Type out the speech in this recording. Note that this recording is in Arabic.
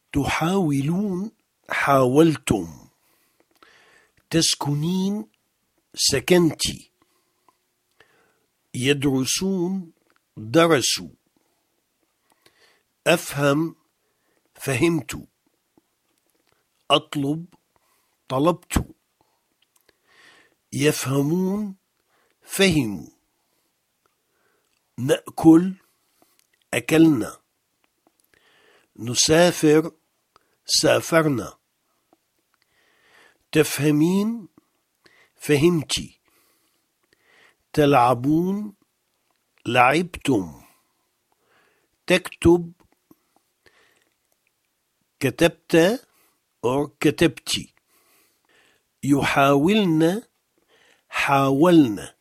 تحاولون حاولتم. تسكنين سكنت. يدرسون درسوا. أفهم فهمت. أطلب طلبت. يفهمون فهموا. نأكل أكلنا. نسافر سافرنا. تفهمين فهمتِ. تلعبون لعبتم. تكتب كتبت أو كتبتِ. يحاولن حاولنا.